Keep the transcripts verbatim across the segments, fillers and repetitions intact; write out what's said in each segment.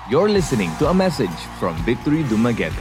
You're listening to a message from Victory Dumaguete.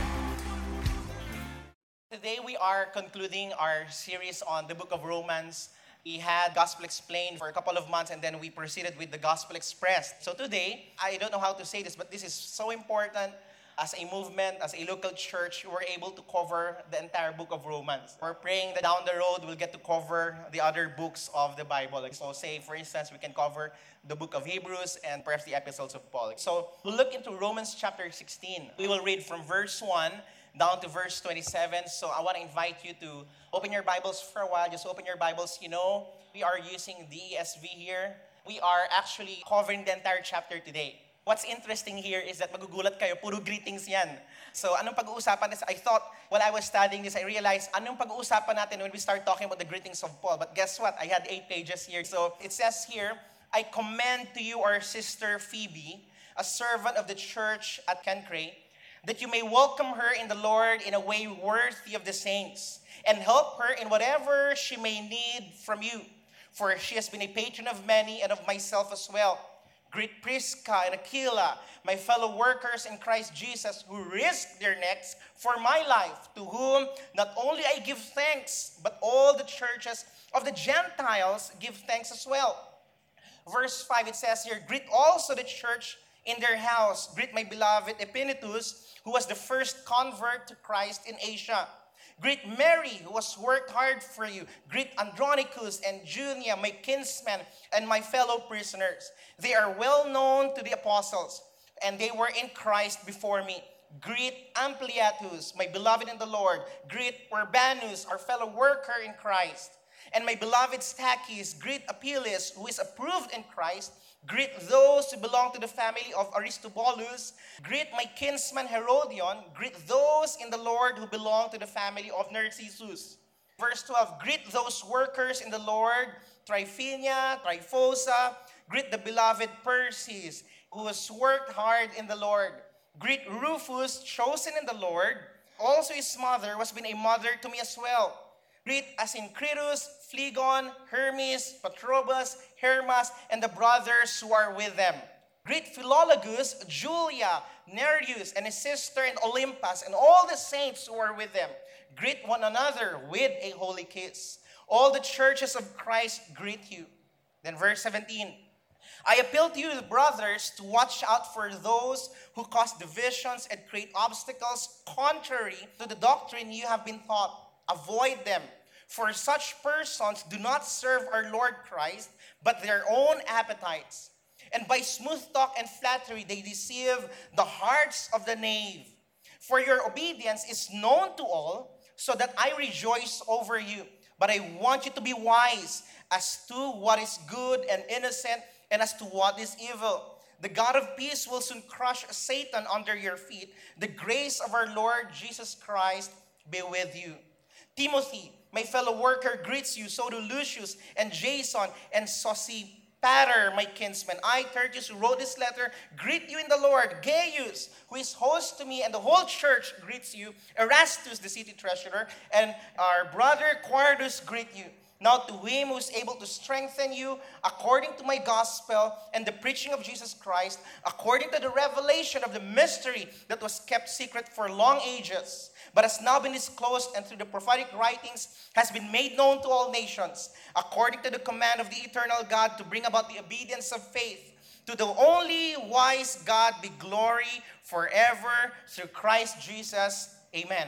Today we are concluding our series on the book of Romans. We had Gospel Explained for a couple of months and then we proceeded with the Gospel Expressed. So today, I don't know how to say this, but this is so important. As a movement, as a local church, we're able to cover the entire book of Romans. We're praying that down the road, we'll get to cover the other books of the Bible. So say, for instance, we can cover the book of Hebrews and perhaps the epistles of Paul. So we'll look into Romans chapter sixteen. We will read from verse one down to verse twenty-seven. So I want to invite you to open your Bibles for a while. Just open your Bibles. You know, we are using the E S V here. We are actually covering the entire chapter today. What's interesting here is that magugulat kayo, puro greetings yan. So anong pag-uusapan is, I thought, while I was studying this, I realized, anong pag-uusapan natin when we start talking about the greetings of Paul? But guess what? I had eight pages here. So it says here, I commend to you our sister Phoebe, a servant of the church at Cenchreae, that you may welcome her in the Lord in a way worthy of the saints, and help her in whatever she may need from you. For she has been a patron of many and of myself as well. Greet Prisca and Aquila, my fellow workers in Christ Jesus, who risked their necks for my life, to whom not only I give thanks, but all the churches of the Gentiles give thanks as well. Verse five, it says here, greet also the church in their house. Greet my beloved Epaenetus, who was the first convert to Christ in Asia. Greet Mary, who has worked hard for you. Greet Andronicus and Junia, my kinsmen and my fellow prisoners. They are well known to the apostles, and they were in Christ before me. Greet Ampliatus, my beloved in the Lord. Greet Urbanus, our fellow worker in Christ. And my beloved Stachys, greet Apelles, who is approved in Christ. Greet those who belong to the family of Aristobulus. Greet my kinsman Herodion. Greet those in the Lord who belong to the family of Narcissus. Verse twelve, greet those workers in the Lord, Tryphenia, Tryphosa. Greet the beloved Persis, who has worked hard in the Lord. Greet Rufus, chosen in the Lord. Also his mother was been a mother to me as well. Greet Asyncritus, Phlegon, Hermes, Patrobas, Hermas, and the brothers who are with them. Greet Philologus, Julia, Nereus, and his sister, and Olympus, and all the saints who are with them. Greet one another with a holy kiss. All the churches of Christ greet you. Then verse seventeen. I appeal to you, the brothers, to watch out for those who cause divisions and create obstacles contrary to the doctrine you have been taught. Avoid them, for such persons do not serve our Lord Christ, but their own appetites. And by smooth talk and flattery, they deceive the hearts of the knave. For your obedience is known to all, so that I rejoice over you. But I want you to be wise as to what is good and innocent, and as to what is evil. The God of peace will soon crush Satan under your feet. The grace of our Lord Jesus Christ be with you. Timothy, my fellow worker, greets you. So do Lucius and Jason and Sosipater, my kinsman. I, Tertius, who wrote this letter, greet you in the Lord. Gaius, who is host to me, and the whole church greets you. Erastus, the city treasurer, and our brother Quartus greet you. Now to him who is able to strengthen you according to my gospel and the preaching of Jesus Christ, according to the revelation of the mystery that was kept secret for long ages, but has now been disclosed and through the prophetic writings has been made known to all nations, according to the command of the eternal God to bring about the obedience of faith. To the only wise God be glory forever through Christ Jesus. Amen.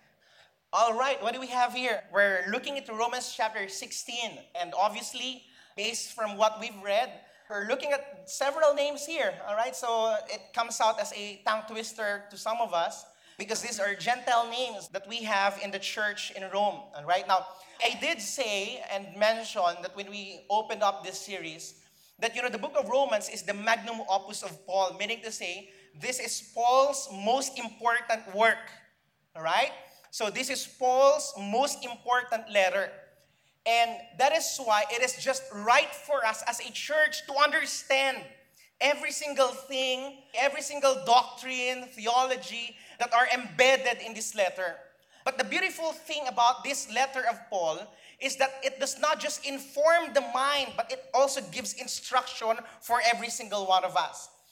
All right, what do we have here? We're looking into Romans chapter sixteen. And obviously, based from what we've read, we're looking at several names here. All right, so it comes out as a tongue twister to some of us because these are Gentile names that we have in the church in Rome. All right, now, I did say and mention that when we opened up this series, that, you know, the book of Romans is the magnum opus of Paul, meaning to say, this is Paul's most important work. All right? So this is Paul's most important letter. And that is why it is just right for us as a church to understand every single thing, every single doctrine, theology that are embedded in this letter. But the beautiful thing about this letter of Paul is that it does not just inform the mind, but it also gives instruction for every single one of us.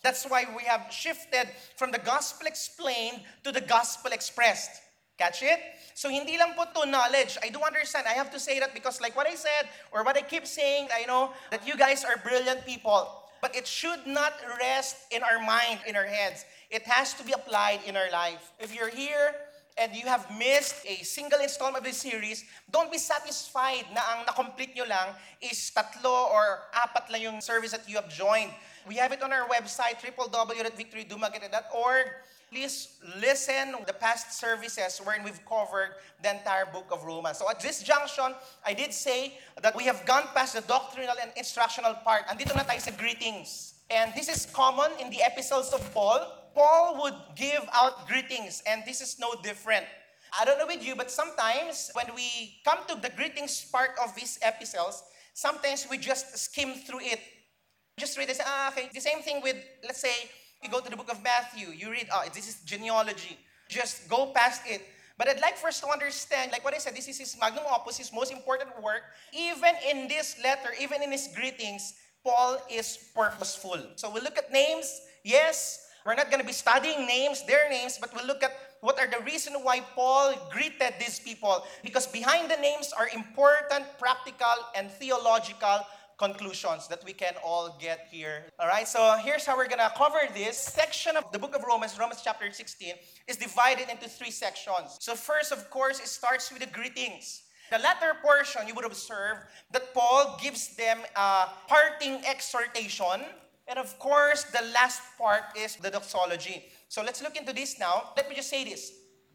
That's why we have shifted from the gospel explained to the gospel expressed. Catch it? So hindi lang po to knowledge. I do understand. I have to say that because like what I said or what I keep saying, I know that you guys are brilliant people. But it should not rest in our mind, in our heads. It has to be applied in our life. If you're here and you have missed a single installment of this series, don't be satisfied na ang na-complete nyo lang is tatlo or apat lang yung service that you have joined. We have it on our website, w w w dot victory dumaguete dot org. Please listen to the past services wherein we've covered the entire book of Romans. So at this junction, I did say that we have gone past the doctrinal and instructional part. Andito na tayo sa greetings. And this is common in the epistles of Paul. Paul would give out greetings, and this is no different. I don't know with you, but sometimes when we come to the greetings part of these epistles, sometimes we just skim through it. Just read this, ah, okay. The same thing with, let's say, you go to the book of Matthew, you read, oh, this is genealogy. Just go past it. But I'd like for us to understand, like what I said, this is his magnum opus, his most important work. Even in this letter, even in his greetings, Paul is purposeful. So we'll look at names. Yes, we're not going to be studying names, their names, but we'll look at what are the reasons why Paul greeted these people. Because behind the names are important, practical, and theological conclusions that we can all get here. All right, so here's how we're going to cover this. Section of the book of Romans, Romans chapter sixteen, is divided into three sections. So first, of course, it starts with the greetings. The latter portion, you would observe that Paul gives them a parting exhortation. And of course, the last part is the doxology. So let's look into this now. Let me just say this.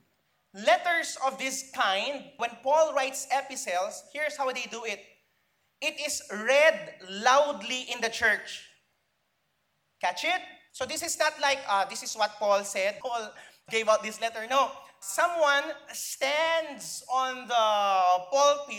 Letters of this kind, when Paul writes epistles, here's how they do it. It is read loudly in the church. Catch it? So this is not like, uh, this is what Paul said. Paul gave out this letter. No. Someone stands on the pulpit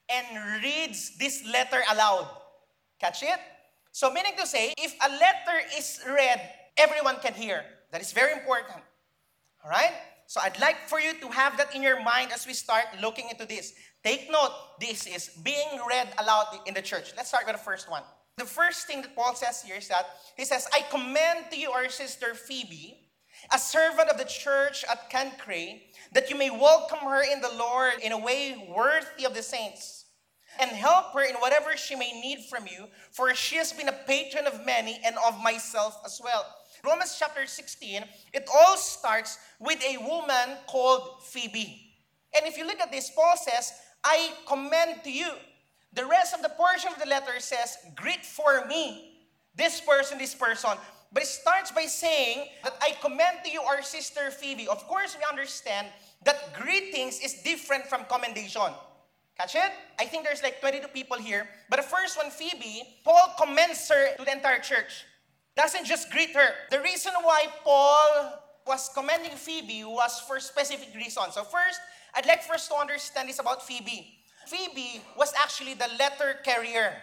and reads this letter aloud. Catch it? So meaning to say, if a letter is read, everyone can hear. That is very important. All right? So I'd like for you to have that in your mind as we start looking into this. Take note, this is being read aloud in the church. Let's start with the first one. The first thing that Paul says here is that he says, I commend to you our sister Phoebe, a servant of the church at Cenchreae, that you may welcome her in the Lord in a way worthy of the saints, and help her in whatever she may need from you, for she has been a patron of many and of myself as well. Romans chapter sixteen, it all starts with a woman called Phoebe. And if you look at this, Paul says, I commend to you. The rest of the portion of the letter says, greet for me this person, this person. But it starts by saying that I commend to you our sister Phoebe. Of course, we understand that greetings is different from commendation. Catch it? I think there's like twenty-two people here. But the first one, Phoebe, Paul commends her to the entire church. Doesn't just greet her. The reason why Paul was commending Phoebe was for specific reasons. So first, I'd like for us to understand this about Phoebe. Phoebe was actually the letter carrier.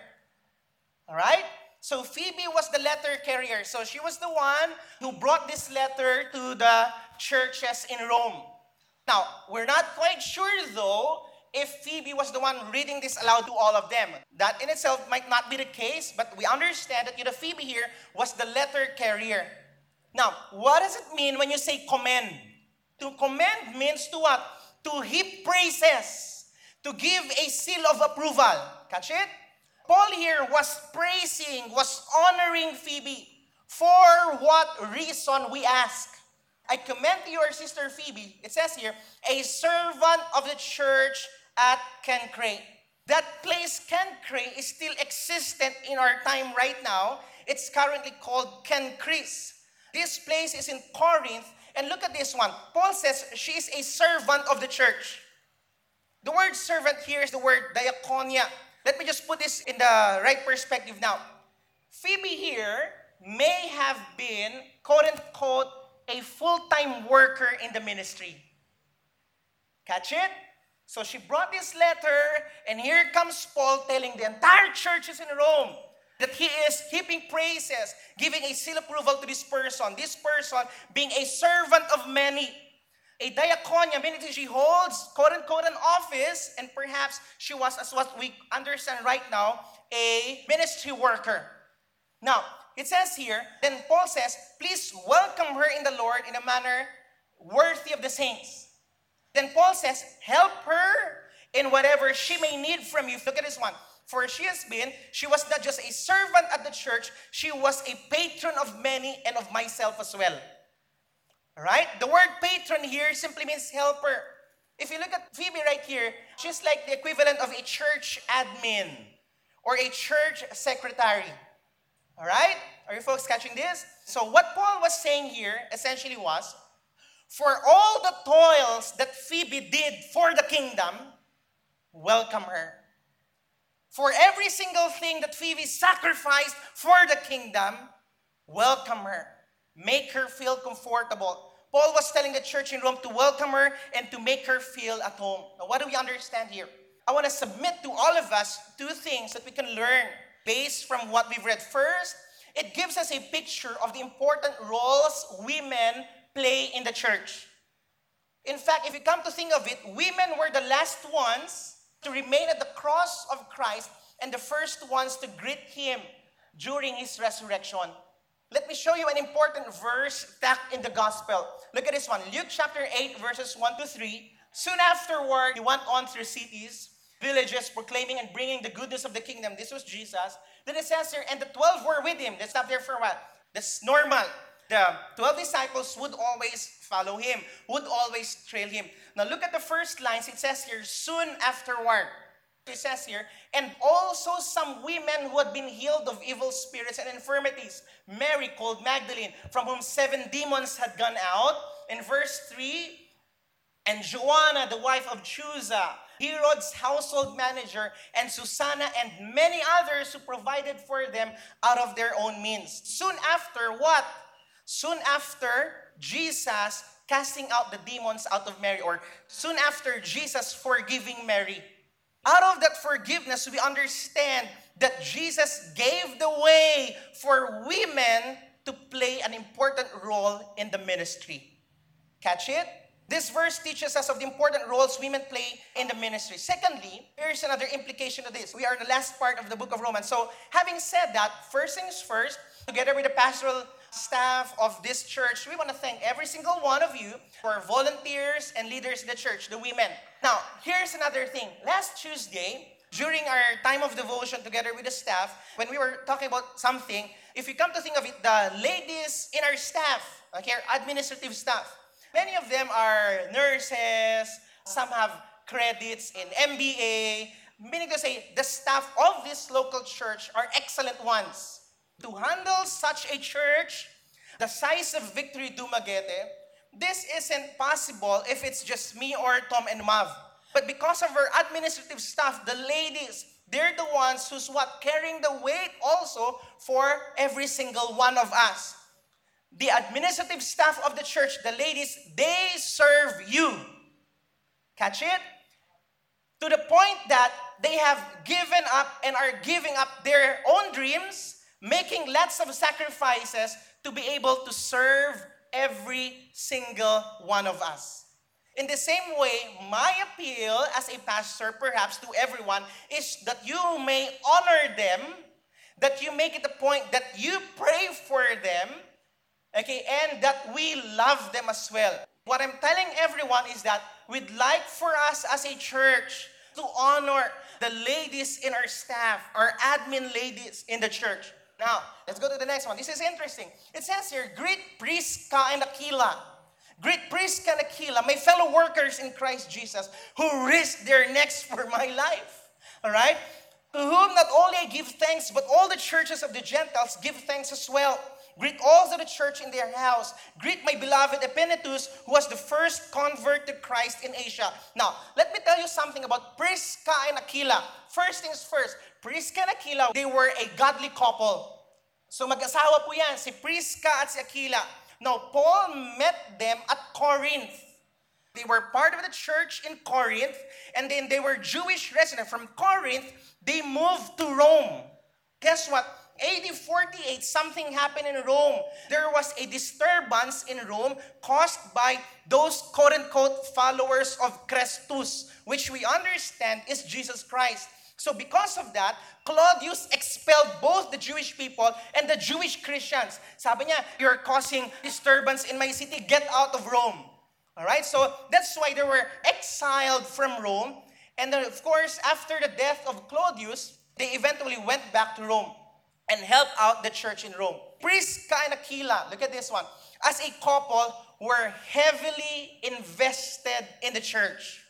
All right? So Phoebe was the letter carrier. So she was the one who brought this letter to the churches in Rome. Now, we're not quite sure though if Phoebe was the one reading this aloud to all of them. That in itself might not be the case, but we understand that you know, Phoebe here was the letter carrier. Now, what does it mean when you say commend? To commend means to what? To heap praises, to give a seal of approval. Catch it? Paul here was praising, was honoring Phoebe. For what reason, we ask? I commend to your sister Phoebe, it says here, a servant of the church at Cenchreae. That place, Cenchreae, is still existent in our time right now. It's currently called Cenchreae. This place is in Corinth. And look at this one. Paul says she is a servant of the church. The word servant here is the word diakonia. Let me just put this in the right perspective now. Phoebe here may have been, quote-unquote, a full-time worker in the ministry. Catch it? So she brought this letter, and here comes Paul telling the entire churches in Rome that he is heaping praises, giving a seal approval to this person. This person being a servant of many. A diakonia, meaning she holds, quote-unquote, an office, and perhaps she was, as what we understand right now, a ministry worker. Now, it says here, then Paul says, please welcome her in the Lord in a manner worthy of the saints. Then Paul says, help her in whatever she may need from you. Look at this one. For she has been, she was not just a servant at the church, she was a patron of many and of myself as well. All right? The word patron here simply means helper. If you look at Phoebe right here, she's like the equivalent of a church admin or a church secretary. All right? Are you folks catching this? So what Paul was saying here essentially was, for all the toils that Phoebe did for the kingdom, welcome her. For every single thing that Phoebe sacrificed for the kingdom, welcome her. Make her feel comfortable. Paul was telling the church in Rome to welcome her and to make her feel at home. Now, what do we understand here? I want to submit to all of us two things that we can learn based from what we've read. First, it gives us a picture of the important roles women play in the church. In fact, if you come to think of it, women were the last ones to remain at the cross of Christ and the first ones to greet him during his resurrection. Let me show you an important verse back in the gospel. Look at this one. Luke chapter eight, verses one to three. Soon afterward, he went on through cities, villages, proclaiming and bringing the good news of the kingdom. This was Jesus. Then it says here, and the twelve were with him. Let's stop there for a while. That's normal. The twelve disciples would always follow him, would always trail him. Now look at the first lines. It says here, soon afterward. It says here, and also some women who had been healed of evil spirits and infirmities. Mary, called Magdalene, from whom seven demons had gone out. In verse three, and Joanna, the wife of Chuza, Herod's household manager, and Susanna, and many others who provided for them out of their own means. Soon after, what? Soon after Jesus casting out the demons out of Mary, or soon after Jesus forgiving Mary. Out of that forgiveness, we understand that Jesus gave the way for women to play an important role in the ministry. Catch it? This verse teaches us of the important roles women play in the ministry. Secondly, here's another implication of this. We are in the last part of the book of Romans. So, having said that, first things first, together with the pastoral staff of this church, we want to thank every single one of you for volunteers and leaders in the church, the women. Now, here's another thing. Last Tuesday, during our time of devotion together with the staff, when we were talking about something, if you come to think of it, the ladies in our staff, okay, our administrative staff, many of them are nurses, some have credits in M B A, meaning to say, the staff of this local church are excellent ones. To handle such a church, the size of Victory Dumaguete, this isn't possible if it's just me or Tom and Mav. But because of our administrative staff, the ladies, they're the ones who's what? Carrying the weight also for every single one of us. The administrative staff of the church, the ladies, they serve you. Catch it? To the point that they have given up and are giving up their own dreams, making lots of sacrifices to be able to serve every single one of us. In the same way, my appeal as a pastor, perhaps to everyone, is that you may honor them, that you make it a point that you pray for them, okay, and that we love them as well. What I'm telling everyone is that we'd like for us as a church to honor the ladies in our staff, our admin ladies in the church. Now, let's go to the next one. This is interesting. It says here, greet Prisca and Aquila. Greet Prisca and Aquila, my fellow workers in Christ Jesus, who risked their necks for my life. All right? To whom not only I give thanks, but all the churches of the Gentiles give thanks as well. Greet also the church in their house. Greet my beloved Epenetus, who was the first convert to Christ in Asia. Now, let me tell you something about Prisca and Aquila. First things first, Prisca and Aquila, they were a godly couple. So mag-asawa po yan, si Prisca at si Aquila. Now, Paul met them at Corinth. They were part of the church in Corinth, and then they were Jewish residents. From Corinth, they moved to Rome. Guess what? A D forty-eight, something happened in Rome. There was a disturbance in Rome caused by those quote-unquote followers of Christus, which we understand is Jesus Christ. So because of that, Claudius expelled both the Jewish people and the Jewish Christians. Sabi niya, you're causing disturbance in my city, get out of Rome. Alright, so that's why they were exiled from Rome. And then, of course, after the death of Claudius, they eventually went back to Rome and helped out the church in Rome. Prisca and Aquila, look at this one. As a couple, were heavily invested in the church.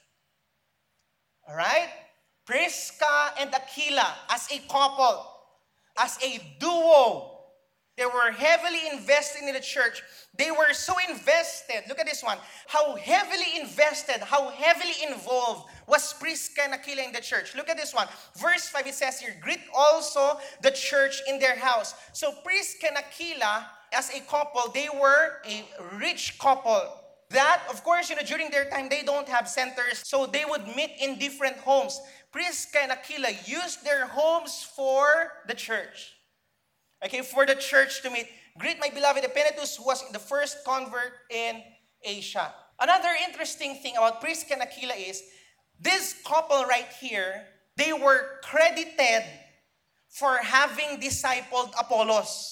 Alright? Prisca and Aquila, as a couple, as a duo, they were heavily invested in the church. They were so invested. Look at this one. How heavily invested, how heavily involved was Prisca and Aquila in the church. Look at this one. Verse five, it says here, greet also the church in their house. So Prisca and Aquila, as a couple, they were a rich couple. That, of course, you know, during their time, they don't have centers, so they would meet in different homes. Prisca and Aquila used their homes for the church. Okay, for the church to meet. Greet my beloved Epenetus, who was the first convert in Asia. Another interesting thing about Prisca and Aquila is, this couple right here, they were credited for having discipled Apollos.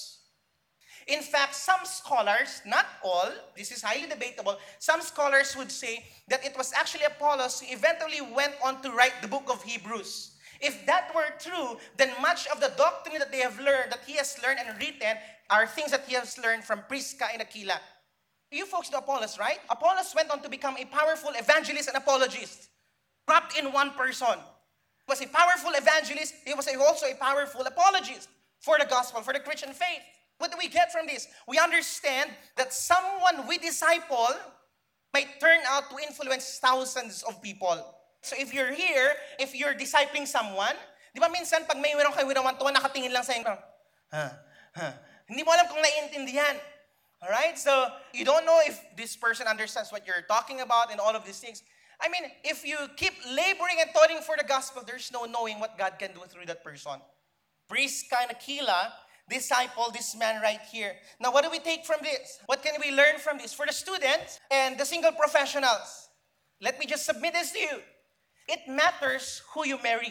In fact, some scholars, not all, this is highly debatable, some scholars would say that it was actually Apollos who eventually went on to write the book of Hebrews. If that were true, then much of the doctrine that they have learned, that he has learned and written, are things that he has learned from Prisca and Aquila. You folks know Apollos, right? Apollos went on to become a powerful evangelist and apologist, wrapped in one person. He was a powerful evangelist, he was also a powerful apologist for the gospel, for the Christian faith. What do we get from this? We understand that someone we disciple might turn out to influence thousands of people. So if you're here, if you're discipling someone, di ba minsan pag may meron kayo naman to, nakatingin lang sa inyo, ha, ha. Hindi mo alam kung naiintindihan. Alright? So you don't know if this person understands what you're talking about and all of these things. I mean, if you keep laboring and toiling for the gospel, there's no knowing what God can do through that person. Prisca and Aquila disciple this man right here. Now, what do we take from this? What can we learn from this? For the students and the single professionals, let me just submit this to you. It matters who you marry.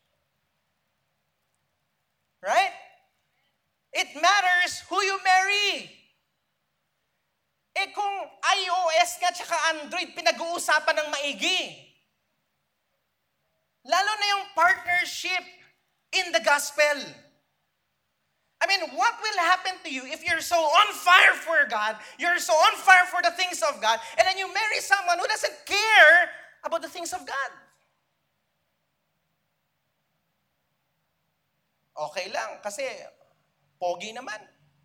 Right? It matters who you marry. Eh kung iOS nga tsaka Android pinag-uusapan ng maigi, lalo na yung partnership in the gospel. I mean, what will happen to you if you're so on fire for God, you're so on fire for the things of God, and then you marry someone who doesn't care about the things of God? Okay lang, kasi pogi naman.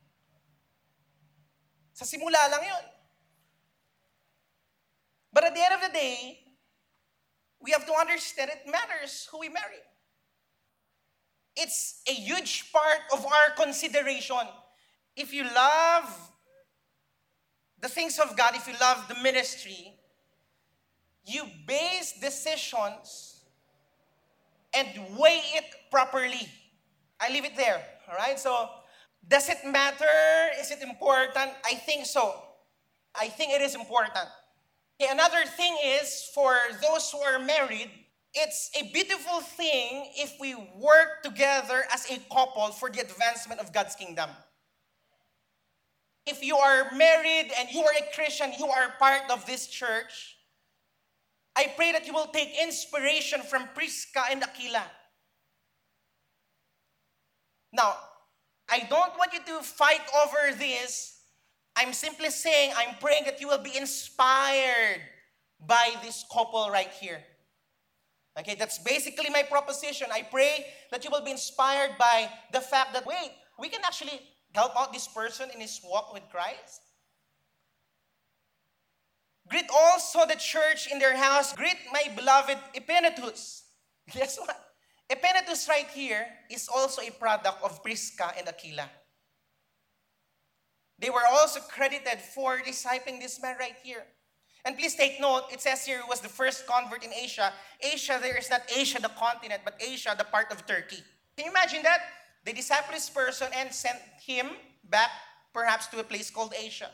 Sa simula lang yun. But at the end of the day, we have to understand it matters who we marry. It's a huge part of our consideration. If you love the things of God, if you love the ministry, you base decisions and weigh it properly. I leave it there. All right? So, does it matter? Is it important? I think so. I think it is important. Okay, another thing is, for those who are married, it's a beautiful thing if we work together as a couple for the advancement of God's kingdom. If you are married and you are a Christian, you are part of this church, I pray that you will take inspiration from Prisca and Aquila. Now, I don't want you to fight over this. I'm simply saying, I'm praying that you will be inspired by this couple right here. Okay, that's basically my proposition. I pray that you will be inspired by the fact that, wait, we can actually help out this person in his walk with Christ. Greet also the church in their house. Greet my beloved Epenetus. Guess what? Epenetus right here is also a product of Prisca and Aquila. They were also credited for discipling this man right here. And please take note, it says here he was the first convert in Asia. Asia, there is not Asia the continent, but Asia the part of Turkey. Can you imagine that? They discipled this person and sent him back perhaps to a place called Asia.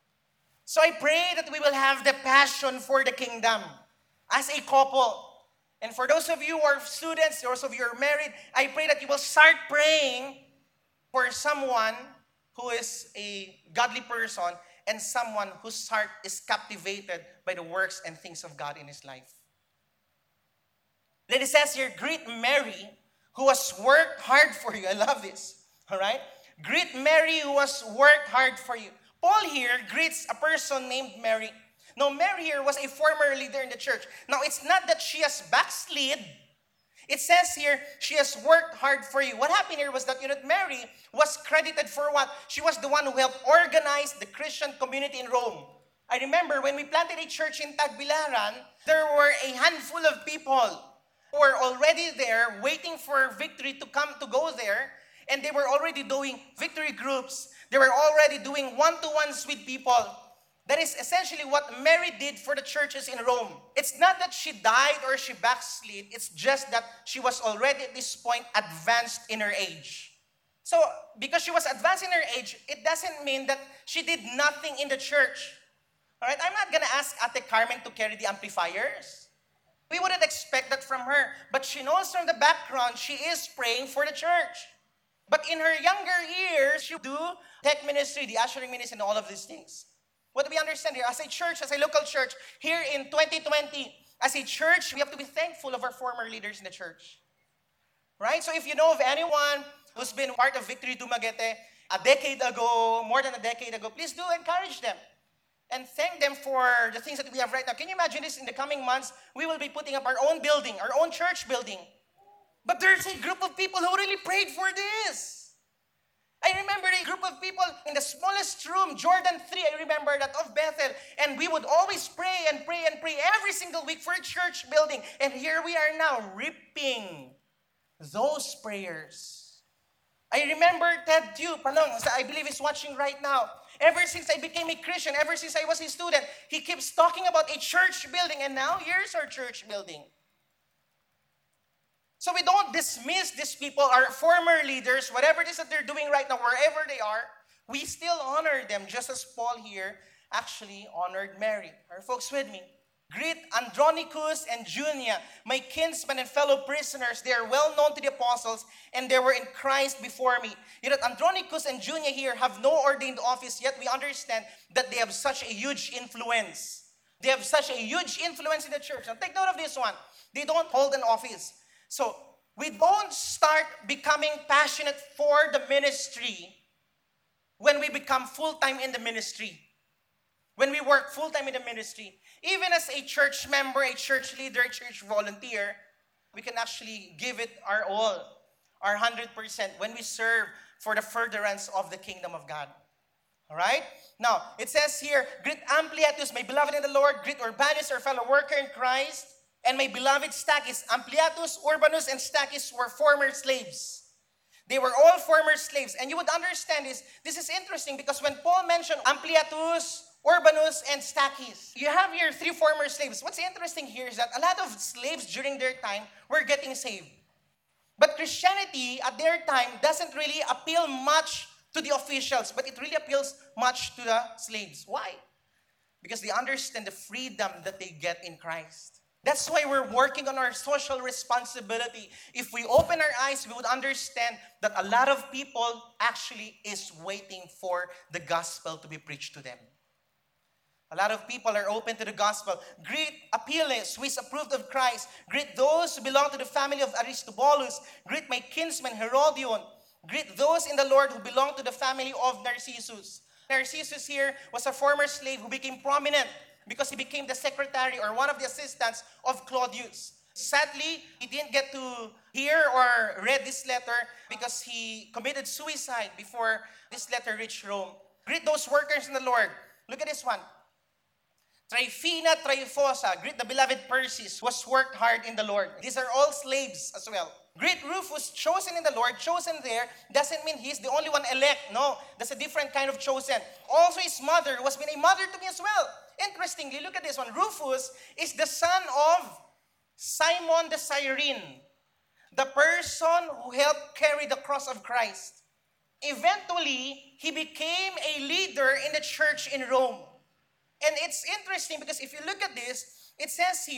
So I pray that we will have the passion for the kingdom as a couple. And for those of you who are students, those of you who are married, I pray that you will start praying for someone who is a godly person and someone whose heart is captivated by the works and things of God in his life. Then it says here, greet Mary, who has worked hard for you. I love this. All right? Greet Mary, who has worked hard for you. Paul here greets a person named Mary. Now, Mary here was a former leader in the church. Now, it's not that she has backslid. It says here, she has worked hard for you. What happened here was that, you know, Mary was credited for what? She was the one who helped organize the Christian community in Rome. I remember when we planted a church in Tagbilaran, there were a handful of people who were already there waiting for Victory to come to go there. And they were already doing victory groups. They were already doing one-to-ones with people. That is essentially what Mary did for the churches in Rome. It's not that she died or she backslid. It's just that she was already at this point advanced in her age. So, because she was advanced in her age, it doesn't mean that she did nothing in the church. All right? I'm not going to ask Ate Carmen to carry the amplifiers. We wouldn't expect that from her. But she knows from the background, she is praying for the church. But in her younger years, she would do tech ministry, the ushering ministry, and all of these things. What do we understand here? As a church, as a local church, here in twenty twenty, as a church, we have to be thankful of our former leaders in the church. Right? So if you know of anyone who's been part of Victory Dumaguete a decade ago, more than a decade ago, please do encourage them. And thank them for the things that we have right now. Can you imagine this? In the coming months, we will be putting up our own building, our own church building. But there's a group of people who really prayed for this. I remember a group of people in the smallest room, Jordan three, I remember that, of Bethel. And we would always pray and pray and pray every single week for a church building. And here we are now reaping those prayers. I remember Ted Dew, Panong, I believe he's watching right now. Ever since I became a Christian, ever since I was a student, he keeps talking about a church building. And now here's our church building. So we don't dismiss these people, our former leaders, whatever it is that they're doing right now, wherever they are, we still honor them, just as Paul here actually honored Mary. Are folks with me? Greet Andronicus and Junia, my kinsmen and fellow prisoners. They are well known to the apostles, and they were in Christ before me. You know, Andronicus and Junia here have no ordained office, yet we understand that they have such a huge influence. They have such a huge influence in the church. Now take note of this one. They don't hold an office. So, we don't start becoming passionate for the ministry when we become full-time in the ministry. When we work full-time in the ministry. Even as a church member, a church leader, a church volunteer, we can actually give it our all, our one hundred percent when we serve for the furtherance of the kingdom of God. All right? Now, it says here, greet Ampliatus, my beloved in the Lord. Greet Urbanus, our fellow worker in Christ. And my beloved Stachys. Ampliatus, Urbanus, and Stachys were former slaves. They were all former slaves. And you would understand this. This is interesting because when Paul mentioned Ampliatus, Urbanus, and Stachys, you have here three former slaves. What's interesting here is that a lot of slaves during their time were getting saved. But Christianity at their time doesn't really appeal much to the officials, but it really appeals much to the slaves. Why? Because they understand the freedom that they get in Christ. That's why we're working on our social responsibility. If we open our eyes, we would understand that a lot of people actually is waiting for the gospel to be preached to them. A lot of people are open to the gospel. Greet Apelles, who is approved of Christ. Greet those who belong to the family of Aristobulus. Greet my kinsman Herodion. Greet those in the Lord who belong to the family of Narcissus. Narcissus here was a former slave who became prominent because he became the secretary or one of the assistants of Claudius. Sadly, he didn't get to hear or read this letter because he committed suicide before this letter reached Rome. Greet those workers in the Lord. Look at this one. Tryphena, Tryphosa. Greet the beloved Persis, who has worked hard in the Lord. These are all slaves as well. Greet Rufus, chosen in the Lord. Chosen there doesn't mean he's the only one elect. No, that's a different kind of chosen. Also his mother, who has been a mother to me as well. Interestingly, look at this one. Rufus is the son of Simon the Cyrene, the person who helped carry the cross of Christ. Eventually, he became a leader in the church in Rome. And it's interesting because if you look at this, it says here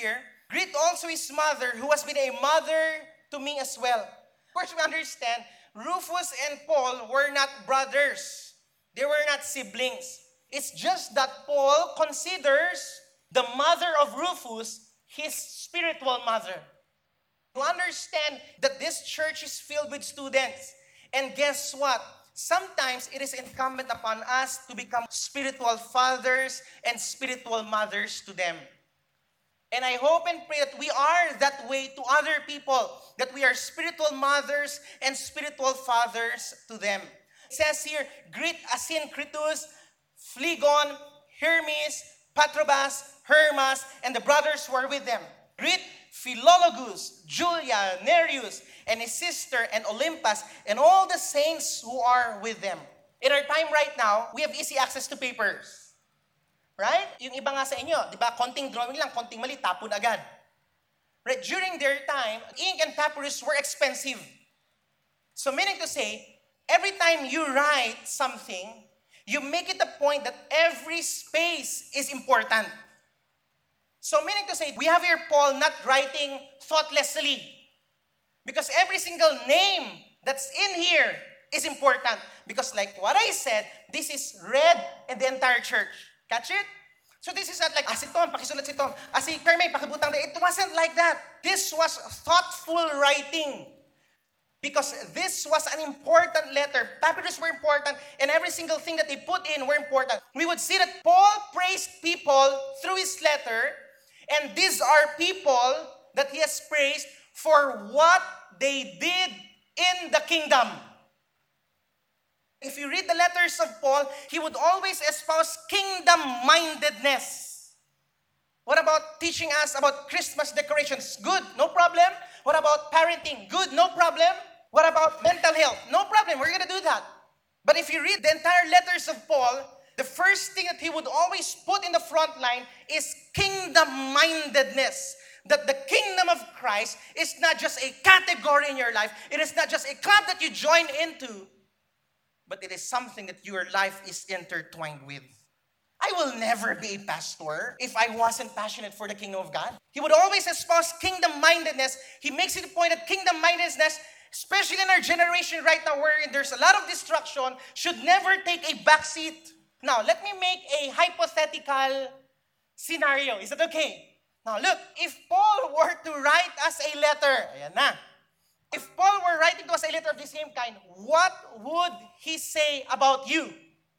Greet also his mother, who has been a mother to me as well. Of course, we understand, Rufus and Paul were not brothers. They were not siblings. It's just that Paul considers the mother of Rufus his spiritual mother. To understand that this church is filled with students. And guess what? Sometimes it is incumbent upon us to become spiritual fathers and spiritual mothers to them. And I hope and pray that we are that way to other people, that we are spiritual mothers and spiritual fathers to them. It says here, greet Asyncritus, Phlegon, Hermes, Patrobas, Hermas, and the brothers who are with them. Greet Philologus, Julia, Nereus, and his sister, and Olympus, and all the saints who are with them. In our time right now, we have easy access to papers. Right? Yung iba nga sa inyo, di ba, konting drawing lang, konting mali, tapon agad. Right? During their time, ink and papyrus were expensive. So meaning to say, every time you write something, you make it a point that every space is important. So meaning to say, we have here Paul not writing thoughtlessly. Because every single name that's in here is important. Because like what I said, this is read in the entire church. Catch it? So this is not like, ah, si Tom, pakisulat si Tom. Ah, si Kermay, pakibutang. It wasn't like that. This was thoughtful writing. Because this was an important letter. Papyrus were important, and every single thing that they put in were important. We would see that Paul praised people through his letter, and these are people that he has praised for what they did in the kingdom. If you read the letters of Paul, he would always espouse kingdom-mindedness. What about teaching us about Christmas decorations? Good, no problem. What about parenting? Good, no problem. What about mental health? No problem, we're going to do that. But if you read the entire letters of Paul, the first thing that he would always put in the front line is kingdom-mindedness. That the kingdom of Christ is not just a category in your life. It is not just a club that you join into. But it is something that your life is intertwined with. I will never be a pastor if I wasn't passionate for the kingdom of God. He would always espouse kingdom-mindedness. He makes it a point that kingdom-mindedness, especially in our generation right now where there's a lot of destruction, should never take a backseat. Now, let me make a hypothetical scenario. Is that okay? Now, look, if Paul were to write us a letter, ayan na. If Paul were writing to us a letter of the same kind, what would he say about you?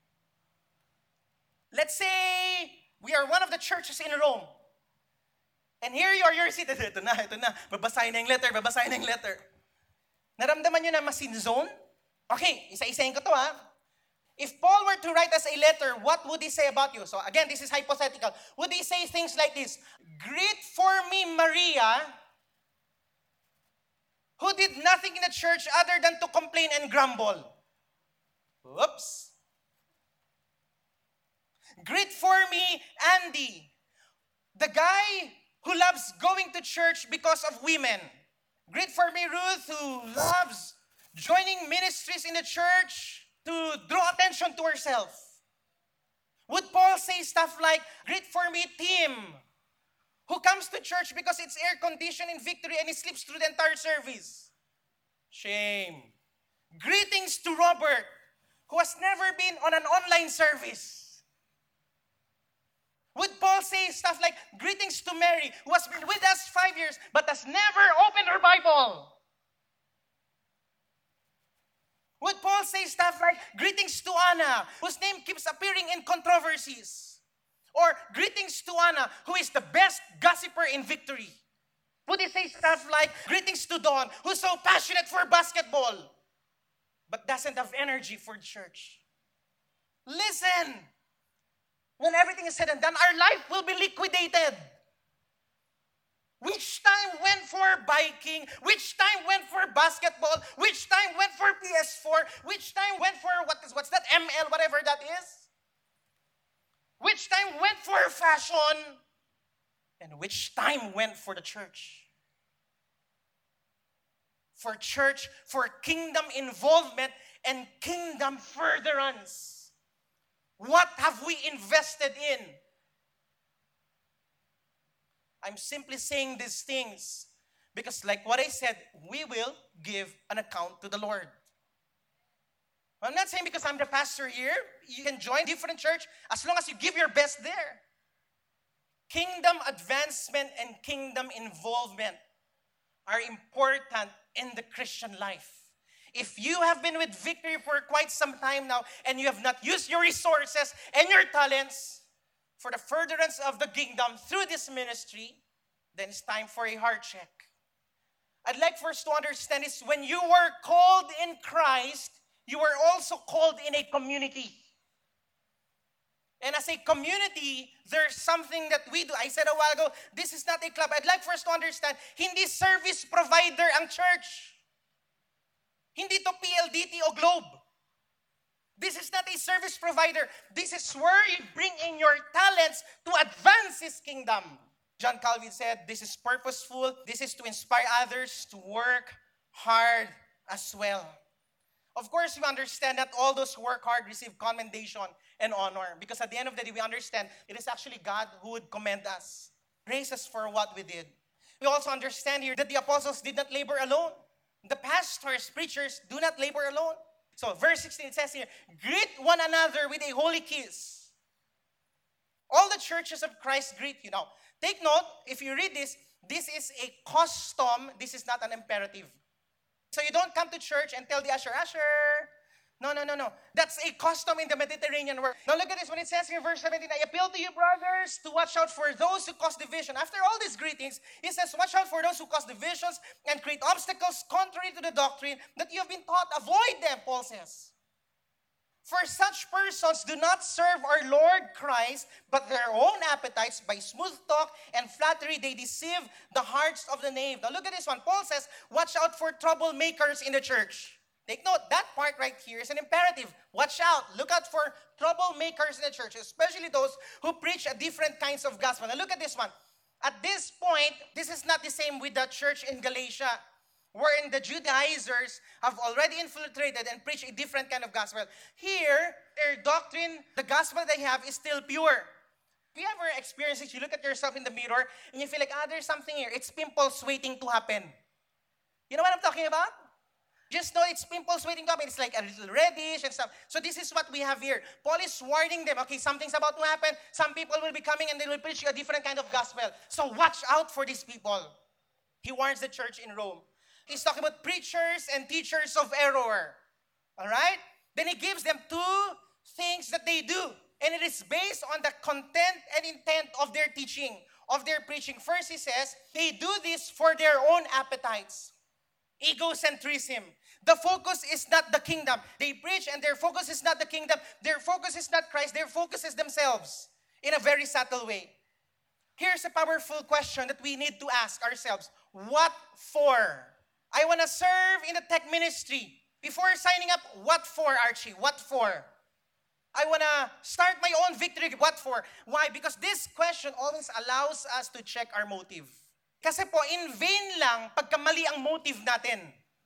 Let's say we are one of the churches in Rome. And here you are, you're seated. Ito na, ito na. Babasahin na yung letter, babasahin na yung letter. Naramdaman nyo na masin zone? Okay, isa-isahin ko to ha. If Paul were to write us a letter, what would he say about you? So again, this is hypothetical. Would he say things like this? Greet for me Maria, who did nothing in the church other than to complain and grumble. Whoops. Greet for me Andy, the guy who loves going to church because of women. Greet for me Ruth, who loves joining ministries in the church to draw attention to herself. Would Paul say stuff like, greet for me Tim, who comes to church because it's air-conditioned in Victory and he sleeps through the entire service? Shame. Greetings to Robert, who has never been on an online service. Would Paul say stuff like, greetings to Mary, who has been with us five years but has never opened her Bible? Would Paul say stuff like, greetings to Anna, whose name keeps appearing in controversies? Or greetings to Anna, who is the best gossiper in Victory? Would he say stuff like, greetings to Dawn, who's so passionate for basketball, but doesn't have energy for church? Listen, when everything is said and done, our life will be liquidated. Which time went for biking? Which time went for basketball? Which time went for P S four? Which time went for, what is, what's that, M L, whatever that is? Which time went for fashion? And which time went for the church? For church, for kingdom involvement and kingdom furtherance. What have we invested in? I'm simply saying these things because like what I said, we will give an account to the Lord. I'm not saying because I'm the pastor here, you can join different church as long as you give your best there. Kingdom advancement and kingdom involvement are important in the Christian life. If you have been with Victory for quite some time now and you have not used your resources and your talents for the furtherance of the kingdom through this ministry, then it's time for a heart check. I'd like for us to understand is when you were called in Christ, you were also called in a community. And as a community, there's something that we do. I said a while ago, this is not a club. I'd like for us to understand, hindi service provider ang church. Hindi to P L D T o Globe. This is not a service provider. This is where you bring in your talents to advance His kingdom. John Calvin said, this is purposeful. This is to inspire others to work hard as well. Of course, we understand that all those who work hard receive commendation and honor. Because at the end of the day, we understand it is actually God who would commend us. Praise us for what we did. We also understand here that the apostles did not labor alone. The pastors, preachers, do not labor alone. So verse sixteen, it says here, greet one another with a holy kiss. All the churches of Christ greet you. Now, take note, if you read this, this is a custom. This is not an imperative. So you don't come to church and tell the usher, usher. No, no, no, no. That's a custom in the Mediterranean world. Now look at this when it says here, verse seventeen, I appeal to you, brothers, to watch out for those who cause division. After all these greetings, it says, watch out for those who cause divisions and create obstacles contrary to the doctrine that you have been taught. Avoid them, Paul says. For such persons do not serve our Lord Christ, but their own appetites. By smooth talk and flattery, they deceive the hearts of the knave. Now look at this one. Paul says, watch out for troublemakers in the church. Take note, that part right here is an imperative. Watch out. Look out for troublemakers in the church, especially those who preach a different kinds of gospel. Now look at this one. At this point, this is not the same with the church in Galatia, wherein the Judaizers have already infiltrated and preach a different kind of gospel. Here, their doctrine, the gospel they have is still pure. Have you ever experienced it? You look at yourself in the mirror and you feel like, ah, there's something here. It's pimples waiting to happen. You know what I'm talking about? Just know it's pimples waiting to happen. It's like a little reddish and stuff. So this is what we have here. Paul is warning them, okay, something's about to happen. Some people will be coming and they will preach a different kind of gospel. So watch out for these people. He warns the church in Rome. He's talking about preachers and teachers of error. All right? Then he gives them two things that they do. And it is based on the content and intent of their teaching, of their preaching. First, he says, they do this for their own appetites. Egocentrism. The focus is not the kingdom. They preach and their focus is not the kingdom. Their focus is not Christ. Their focus is themselves in a very subtle way. Here's a powerful question that we need to ask ourselves. What for? I want to serve in the tech ministry. Before signing up, what for, Archie? What for? I want to start my own victory. What for? Why? Because this question always allows us to check our motive. Kasi po, in vain lang pagka mali ang motive natin.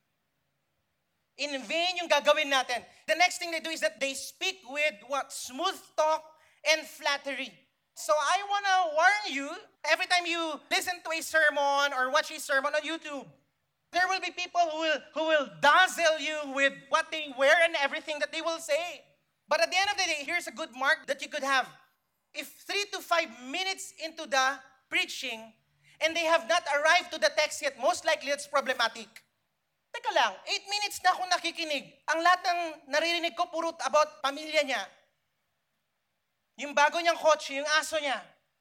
In vain yung gagawin natin. The next thing they do is that they speak with what? Smooth talk and flattery. So I want to warn you, every time you listen to a sermon or watch a sermon on YouTube, there will be people who will, who will dazzle you with what they wear and everything that they will say. But at the end of the day, here's a good mark that you could have. If three to five minutes into the preaching, and they have not arrived to the text yet, most likely it's problematic. Teka lang, eight minutes na akong nakikinig. Ang lahat ng naririnig ko puro about pamilya niya. Yung bago niyang kotse, yung aso niya.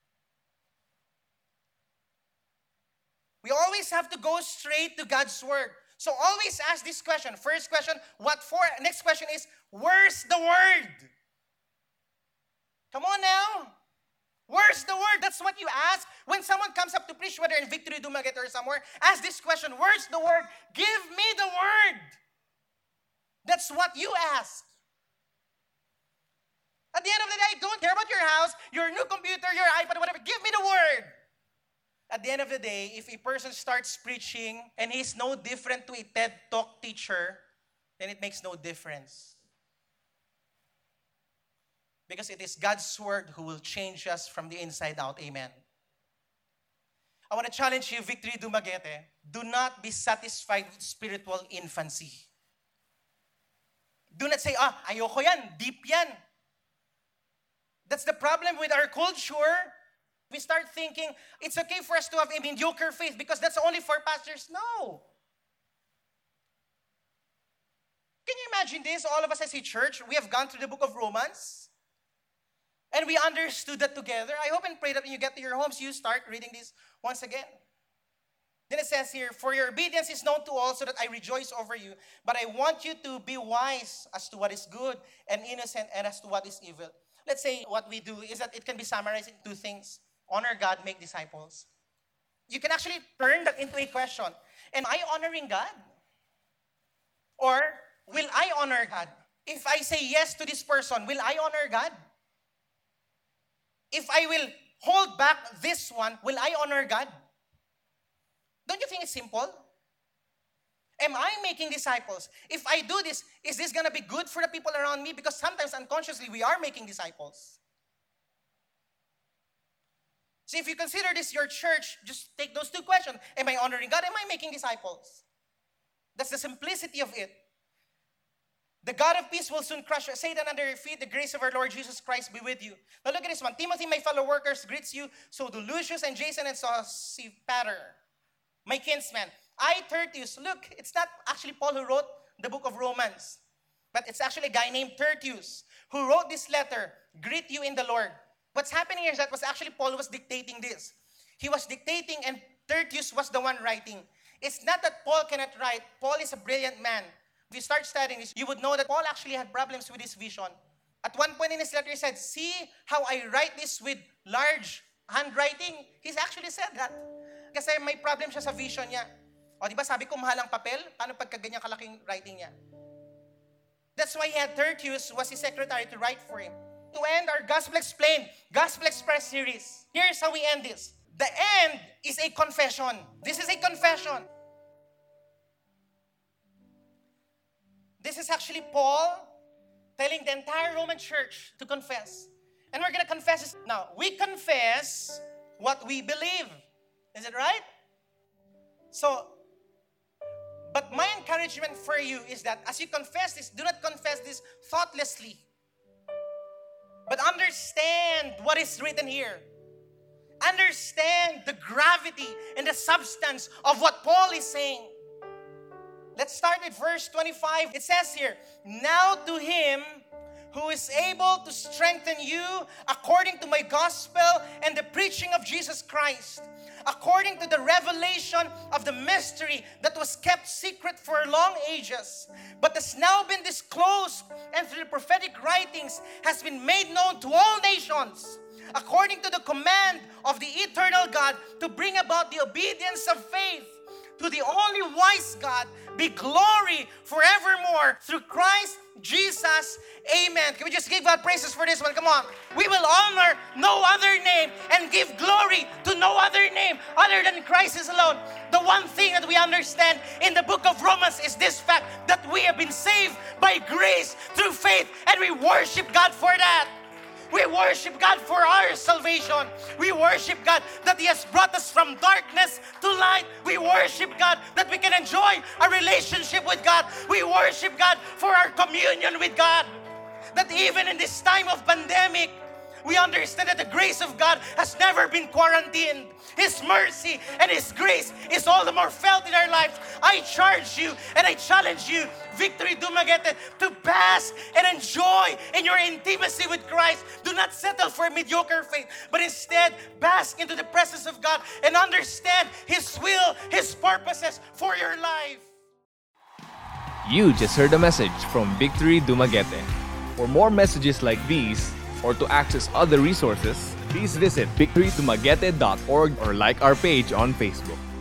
We always have to go straight to God's word. So always ask this question. First question, what for? Next question is, where's the word? Come on now. Where's the word? That's what you ask. When someone comes up to preach, whether in Victory Dumaguete or somewhere, ask this question, where's the word? Give me the word. That's what you ask. At the end of the day, I don't care about your house, your new computer, your iPad, whatever. Give me the word. At the end of the day, if a person starts preaching and he's no different to a TED Talk teacher, then it makes no difference. Because it is God's word who will change us from the inside out. Amen. I want to challenge you, Victory Dumaguete. Do not be satisfied with spiritual infancy. Do not say, ah, ayoko yan, deep yan. That's the problem with our culture. We start thinking, it's okay for us to have a mediocre faith because that's only for pastors. No. Can you imagine this? All of us as a church, we have gone through the book of Romans. And we understood that together. I hope and pray that when you get to your homes, you start reading this once again. Then it says here, for your obedience is known to all, so that I rejoice over you. But I want you to be wise as to what is good and innocent and as to what is evil. Let's say what we do is that it can be summarized in two things. Honor God, make disciples. You can actually turn that into a question. Am I honoring God? Or will I honor God? If I say yes to this person, will I honor God? If I will hold back this one, will I honor God? Don't you think it's simple? Am I making disciples? If I do this, is this going to be good for the people around me? Because sometimes unconsciously we are making disciples. See, if you consider this your church, just take those two questions. Am I honoring God? Am I making disciples? That's the simplicity of it. The God of peace will soon crush Satan under your feet. The grace of our Lord Jesus Christ be with you. Now look at this one. Timothy, my fellow workers, greets you. So do Lucius and Jason and Sosipater, my kinsman. I, Tertius. Look, it's not actually Paul who wrote the book of Romans, but it's actually a guy named Tertius who wrote this letter. Greet you in the Lord. What's happening here is that was actually Paul who was dictating this. He was dictating and Tertius was the one writing. It's not that Paul cannot write. Paul is a brilliant man. If you start studying this, you would know that Paul actually had problems with his vision. At one point in his letter, he said, see how I write this with large handwriting? He's actually said that. Kasi may problem siya sa vision niya. O, di ba sabi ko, mahal ang papel? Paano pagka ganyan kalaking writing niya? That's why he had Tertius was his secretary to write for him. To end our Gospel Explained, Gospel Express series, here's how we end this. The end is a confession. This is a confession. This is actually Paul telling the entire Roman church to confess. And we're going to confess this. Now, we confess what we believe. Is it right? So, but my encouragement for you is that as you confess this, do not confess this thoughtlessly. But understand what is written here. Understand the gravity and the substance of what Paul is saying. Let's start with verse twenty-five. It says here, now to him who is able to strengthen you according to my gospel and the preaching of Jesus Christ, according to the revelation of the mystery that was kept secret for long ages, but has now been disclosed and through the prophetic writings has been made known to all nations, according to the command of the eternal God to bring about the obedience of faith. To the only wise God be glory forevermore through Christ Jesus. Amen. Can we just give God praises for this one? Come on. We will honor no other name and give glory to no other name other than Christ is alone. The one thing that we understand in the book of Romans is this fact that we have been saved by grace through faith, and we worship God for that. We worship God for our salvation. We worship God that He has brought us from darkness to light. We worship God that we can enjoy a relationship with God. We worship God for our communion with God. That even in this time of pandemic, we understand that the grace of God has never been quarantined. His mercy and His grace is all the more felt in our lives. I charge you and I challenge you, Victory Dumaguete, to bask and enjoy in your intimacy with Christ. Do not settle for mediocre faith, but instead bask into the presence of God and understand His will, His purposes for your life. You just heard a message from Victory Dumaguete. For more messages like these, or to access other resources, please visit victory dumaguete dot org or like our page on Facebook.